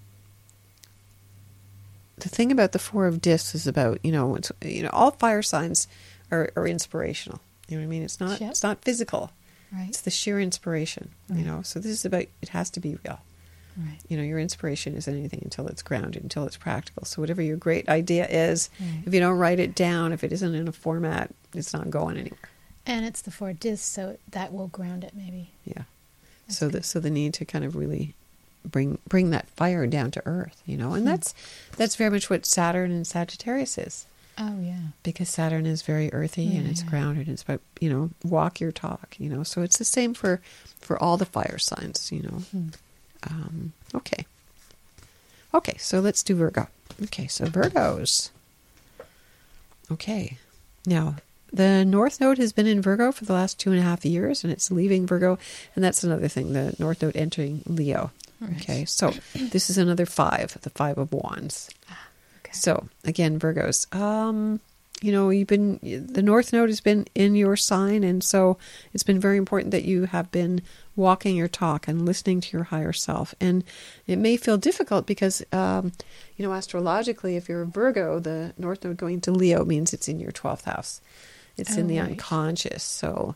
thing about the 4 of Discs is about, you know, all fire signs are inspirational. You know what I mean? It's not physical. Right. It's the sheer inspiration, you know. So this is about, it has to be real. Right. You know, your inspiration isn't anything until it's grounded, until it's practical. So whatever your great idea is, if you don't write it down, if it isn't in a format, it's not going anywhere. And it's the 4 discs, so that will ground it maybe. Yeah. So the need to kind of really bring that fire down to earth, you know. And that's very much what Saturn and Sagittarius is. Oh, yeah. Because Saturn is very earthy and it's grounded. It's about, you know, walk your talk, you know. So it's the same for all the fire signs, you know. Okay, so let's do Virgo. Okay, so Virgos. Okay, now the North Node has been in Virgo for the last 2.5 years, and it's leaving Virgo, and that's another thing, the North Node entering Leo. Right. Okay, so this is another 5, the 5 of Wands. Okay. So again, Virgos, you know, the North Node has been in your sign, and so it's been very important that you have been walking your talk and listening to your higher self. And it may feel difficult because, you know, astrologically, if you're a Virgo, the North Node going to Leo means it's in your 12th house. It's in the unconscious. So,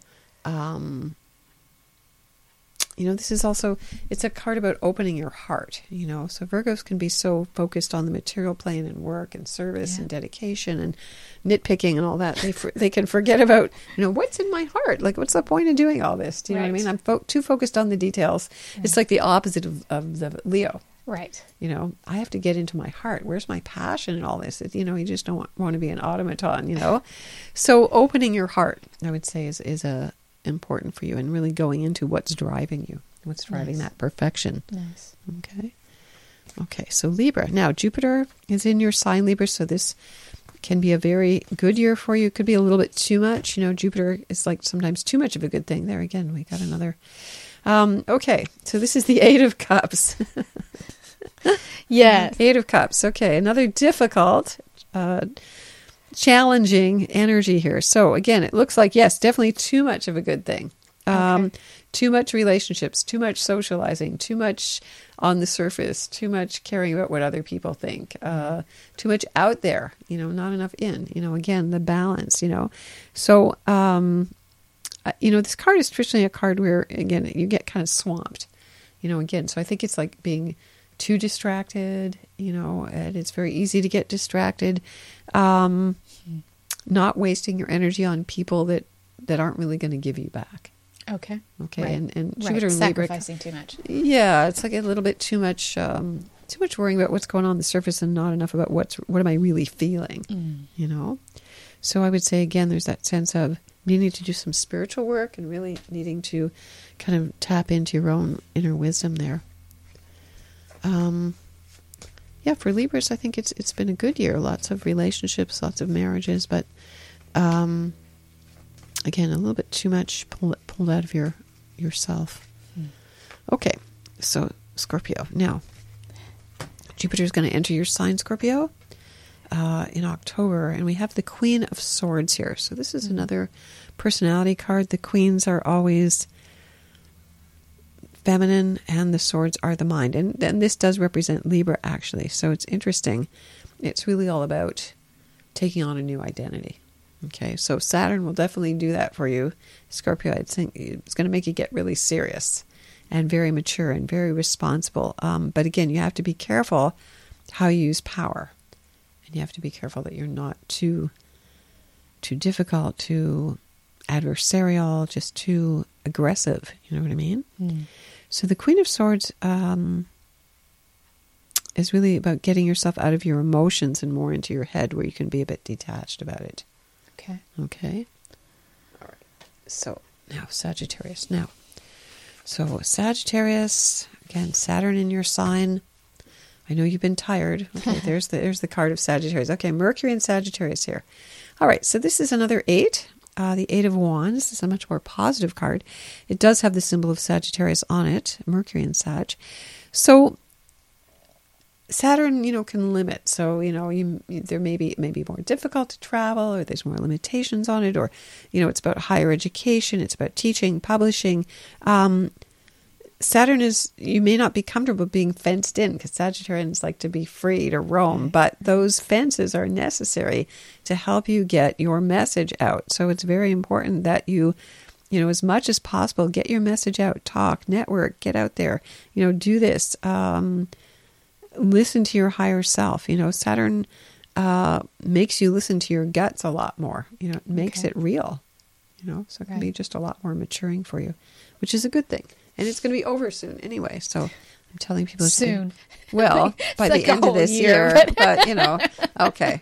you know, this is also, it's a card about opening your heart, you know. So Virgos can be so focused on the material plane and work and service and dedication and nitpicking and all that. They can forget about, you know, what's in my heart? Like, what's the point of doing all this? Do you know what I mean? I'm too focused on the details. Right. It's like the opposite of the Leo. Right. You know, I have to get into my heart. Where's my passion in all this? You know, you just don't want to be an automaton, you know. So opening your heart, I would say, is important for you, and really going into what's driving you, what's driving that perfection. Nice. Okay, so Libra. Now, Jupiter is in your sign, Libra, so this can be a very good year for you. It could be a little bit too much. You know, Jupiter is like sometimes too much of a good thing. There again, we got another. Okay, so this is the 8 of Cups. Yes. 8 of Cups. Okay, another difficult, challenging energy here. So again, it looks like, yes, definitely too much of a good thing. Too much relationships, too much socializing, too much on the surface, too much caring about what other people think, too much out there, not enough in, again, the balance, So, this card is traditionally a card where, again, you get kind of swamped, again. So I think it's like being too distracted, and it's very easy to get distracted. Not wasting your energy on people that aren't really going to give you back. Okay. Okay. Right. And Jupiter and Libra. Sacrificing too much. Yeah, it's like a little bit too much worrying about what's going on the surface and not enough about what am I really feeling, So I would say, again, there's that sense of needing to do some spiritual work and really needing to kind of tap into your own inner wisdom there. For Libras, I think it's been a good year. Lots of relationships, lots of marriages, but again, a little bit too much pulled out of yourself. Okay, so Scorpio. Now, Jupiter is going to enter your sign, Scorpio, in October, and we have the Queen of Swords here. So this is another personality card. The queens are always feminine, and the swords are the mind. And this does represent Libra, actually. So it's interesting. It's really all about taking on a new identity. Okay, so Saturn will definitely do that for you, Scorpio. I think it's going to make you get really serious and very mature and very responsible. But again, you have to be careful how you use power. And you have to be careful that you're not too difficult, too adversarial, just too aggressive. You know what I mean? So the Queen of Swords is really about getting yourself out of your emotions and more into your head, where you can be a bit detached about it. Okay. All right. So now Sagittarius. So Sagittarius, again, Saturn in your sign. I know you've been tired. Okay, there's the card of Sagittarius. Okay, Mercury and Sagittarius here. All right, so this is another 8. The 8 of Wands. This is a much more positive card. It does have the symbol of Sagittarius on it, Mercury and Sag. So Saturn, can limit. So, there may be more difficult to travel, or there's more limitations on it, or, it's about higher education, it's about teaching, publishing. Saturn you may not be comfortable being fenced in, because Sagittarians like to be free to roam, but those fences are necessary to help you get your message out. So it's very important that you, as much as possible, get your message out, talk, network, get out there, do this. Listen to your higher self. Saturn makes you listen to your guts a lot more. It makes it real. So it can be just a lot more maturing for you, which is a good thing. And it's going to be over soon anyway. So I'm telling people soon. By the end of this year. But okay.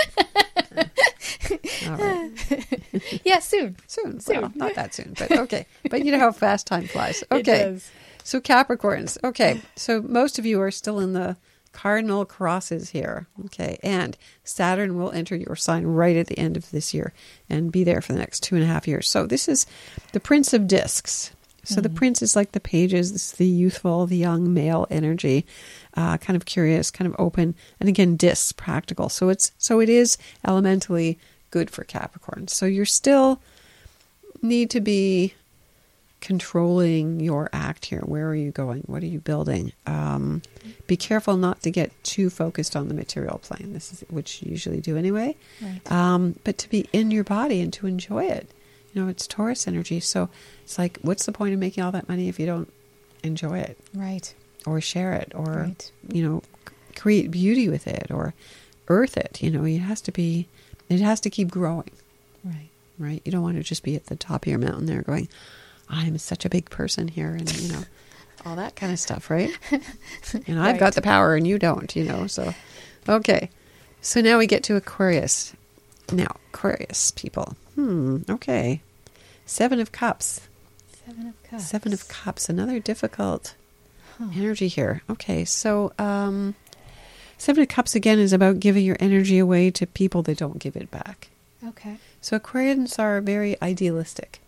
All right. Yeah, soon. Soon. Well, not that soon, but okay. But you know how fast time flies. Okay. It does. So Capricorns. Okay. So most of you are still in the cardinal crosses here. Okay. And Saturn will enter your sign right at the end of this year and be there for the next 2.5 years. So this is the Prince of Discs. So the Prince is like the pages. This is the youthful, the young male energy, kind of curious, kind of open. And again, discs, practical. So it is elementally good for Capricorn. So you still need to be controlling your act here. Where are you going? What are you building? Be careful not to get too focused on the material plane. This is which you usually do anyway. Right. But to be in your body and to enjoy it. It's Taurus energy. So it's like, what's the point of making all that money if you don't enjoy it? Right. Or share it, or, create beauty with it, or earth it. It has to keep growing. Right. You don't want to just be at the top of your mountain there going, I'm such a big person here, and, all that kind of stuff, right? And I've got the power and you don't, so. Okay. So now we get to Aquarius. Now, Aquarius people. Okay. 7 of Cups. 7 of Cups. Another difficult energy here. Okay, so 7 of Cups again is about giving your energy away to people that don't give it back. Okay. So Aquarians are very idealistic.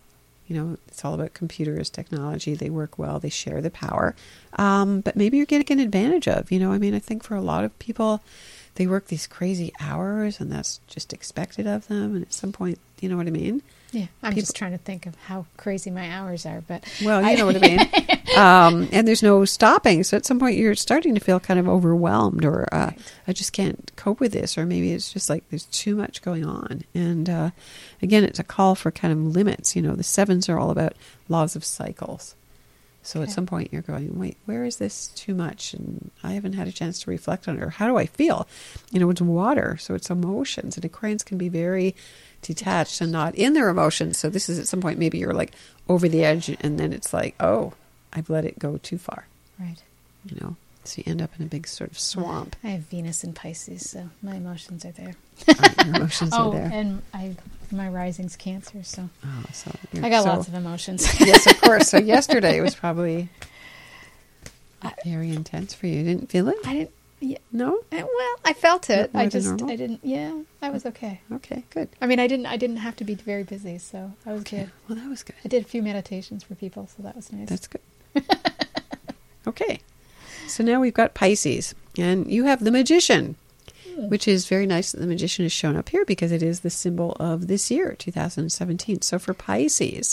It's all about computers, technology. They work well. They share the power. But maybe you're getting advantage of, I think for a lot of people, they work these crazy hours and that's just expected of them. And at some point, you know what I mean? Yeah, I'm just trying to think of how crazy my hours are, but... Well, you know what I mean. And there's no stopping. So at some point you're starting to feel kind of overwhelmed or Right. I just can't cope with this. Or maybe it's just like there's too much going on. And again, it's a call for kind of limits. The sevens are all about laws of cycles. So at Okay. some point you're going, wait, where is this too much? And I haven't had a chance to reflect on it. Or how do I feel? It's water. So it's emotions. And Aquarians can be very detached and not in their emotions. So this is at some point, maybe you're like over the edge and then it's like, oh, I've let it go too far. Right. So you end up in a big sort of swamp. I have Venus in Pisces, so my emotions are there. Your emotions are there. And my rising's Cancer, so Oh, so I got lots of emotions. Yes, of course. So yesterday was probably very intense for you. You didn't feel it? I didn't. Yeah, No? well, I felt it. More I than just, normal? I didn't. Yeah, I was okay. Okay, good. I mean, I didn't have to be very busy, so I was good. Well, that was good. I did a few meditations for people, so that was nice. That's good. Okay. So now we've got Pisces. And you have the Magician, which is very nice that the Magician is shown up here because it is the symbol of this year, 2017. So for Pisces,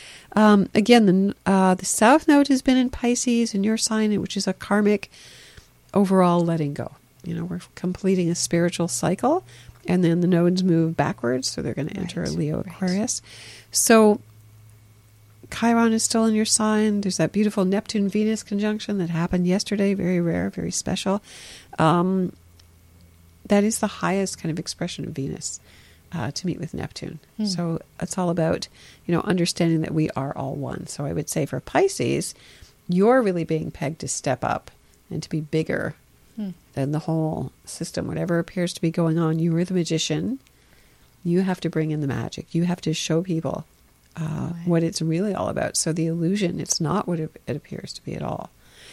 again, the South Node has been in Pisces in your sign, which is a karmic overall letting go. We're completing a spiritual cycle, and then the nodes move backwards, so they're going to enter Leo Aquarius. So Chiron is still in your sign. There's that beautiful Neptune-Venus conjunction that happened yesterday, very rare, very special. That is the highest kind of expression of Venus, to meet with Neptune. So it's all about, understanding that we are all one. So I would say for Pisces, you're really being pegged to step up and to be bigger than the whole system. Whatever appears to be going on, you are the magician. You have to bring in the magic. You have to show people what it's really all about. So the illusion, it's not what it appears to be at all.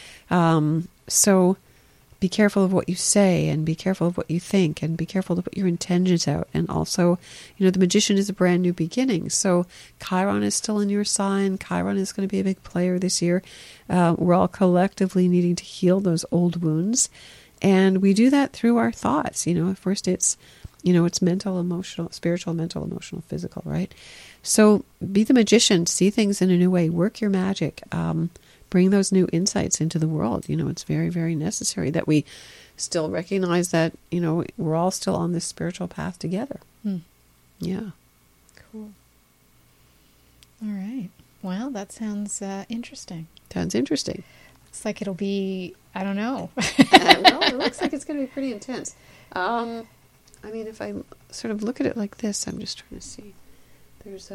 So be careful of what you say and be careful of what you think and be careful to put your intentions out. And also, the Magician is a brand new beginning. So Chiron is still in your sign. Chiron is going to be a big player this year. We're all collectively needing to heal those old wounds. And we do that through our thoughts. First it's, it's mental, emotional, spiritual, mental, emotional, physical, right? So be the magician, see things in a new way, work your magic, bring those new insights into the world. It's very, very necessary that we still recognize that, we're all still on this spiritual path together. Yeah. Cool. All right. Well, that sounds interesting. Sounds interesting. It's like it'll be, I don't know. Well, it looks like it's going to be pretty intense. If I sort of look at it like this, I'm just trying to see. There's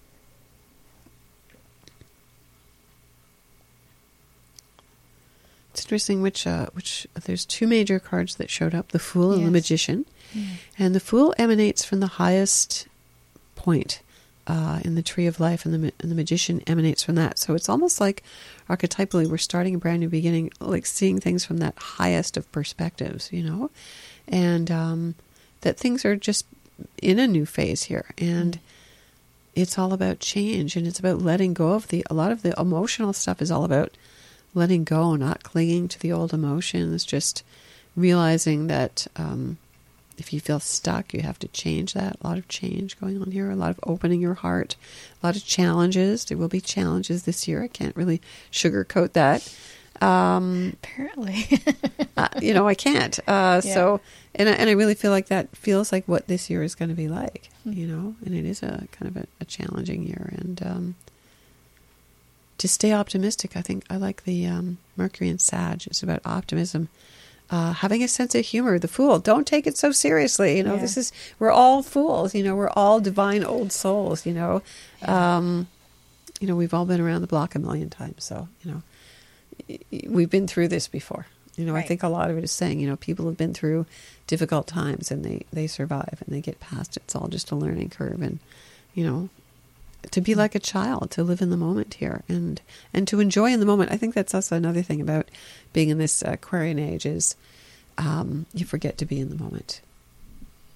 it's interesting which there's two major cards that showed up, the Fool and the Magician. And the Fool emanates from the highest point in the tree of life, and the Magician emanates from that. So it's almost like archetypally we're starting a brand new beginning, like seeing things from that highest of perspectives, and that things are just in a new phase here. And it's all about change, and it's about letting go of a lot of the emotional stuff is all about letting go, not clinging to the old emotions, just realizing that if you feel stuck, you have to change that. A lot of change going on here, a lot of opening your heart, a lot of challenges. There will be challenges this year. I can't really sugarcoat that. Apparently. I can't. So, and I really feel like that feels like what this year is going to be like, and it is a kind of a challenging year. And to stay optimistic, I think I like the Mercury and Sag. It's about optimism, having a sense of humor. The Fool, don't take it so seriously. We're all fools. We're all divine old souls. We've all been around the block a million times. So, we've been through this before. I think a lot of it is saying, people have been through difficult times and they survive and they get past it. It's all just a learning curve. And, to be like a child, to live in the moment here and to enjoy in the moment. I think that's also another thing about being in this Aquarian age is you forget to be in the moment.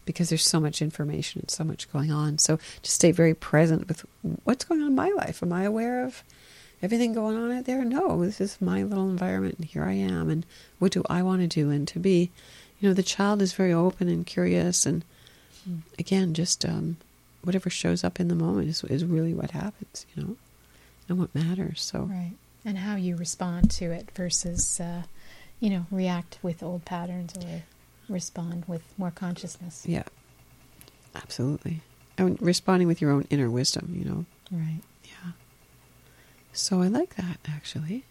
because there's so much information and so much going on. So to stay very present with what's going on in my life. Am I aware of everything going on out there? No, this is my little environment, and here I am, and what do I want to do? And to be, the child is very open and curious, and again, just whatever shows up in the moment is really what happens, and what matters. So right, and how you respond to it versus, react with old patterns or respond with more consciousness. Yeah, absolutely. And responding with your own inner wisdom, Right. Yeah. So I like that, actually.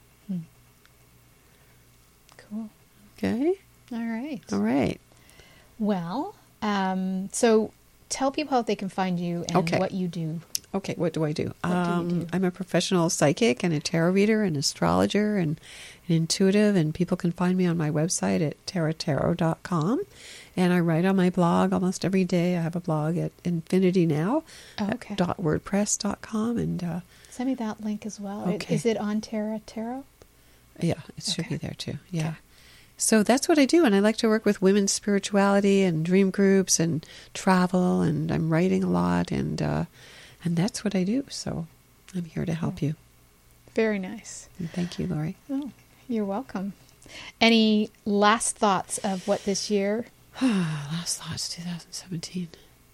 Cool. Okay. All right. All right. Well, so tell people how they can find you and what you do. Okay, what do I do? What do you do? I'm a professional psychic and a tarot reader and astrologer and an intuitive, and people can find me on my website at tarottarot.com. And I write on my blog almost every day. I have a blog at Infinity Now, .wordpress.com. And send me that link as well. Okay. Is it on Tarot? Yeah, it should be there too. Yeah. Okay. So that's what I do, and I like to work with women's spirituality and dream groups and travel, and I'm writing a lot, and that's what I do. So I'm here to help you. Very nice. And thank you, Lori. Oh, you're welcome. Any last thoughts of what this year? Last thoughts, 2017.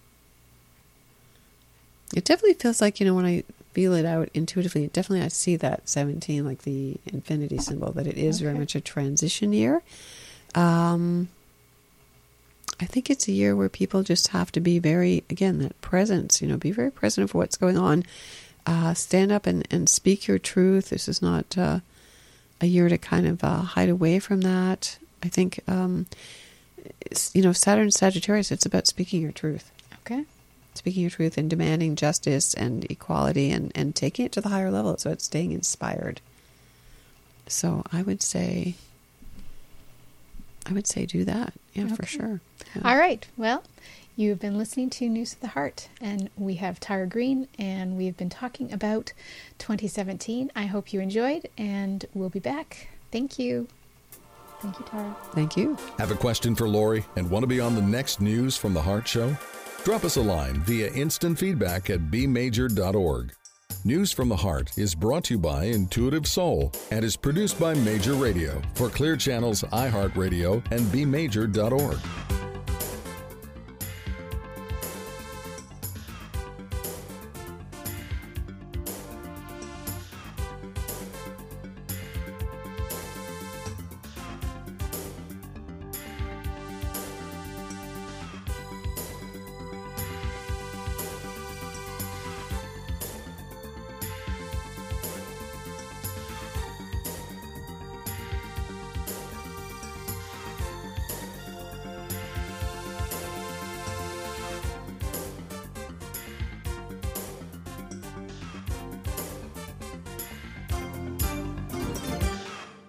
It definitely feels like, when I feel it out intuitively, I see that 17, like the infinity symbol, that it is very much a transition year. I think it's a year where people just have to be very, again, that presence, be very present for what's going on. Stand up and speak your truth. This is not a year to kind of hide away from that. I think, Saturn, Sagittarius, it's about speaking your truth. Okay. Speaking your truth and demanding justice and equality and taking it to the higher level. So it's staying inspired. So I would say do that. Yeah, for sure. Yeah. All right. Well, you've been listening to News of the Heart, and we have Tara Green, and we've been talking about 2017. I hope you enjoyed, and we'll be back. Thank you. Thank you, Tara. Thank you. Have a question for Lori and want to be on the next News from the Heart show? Drop us a line via instant feedback at bmajor.org. News from the Heart is brought to you by Intuitive Soul and is produced by Major Radio for Clear Channel's iHeartRadio and bmajor.org.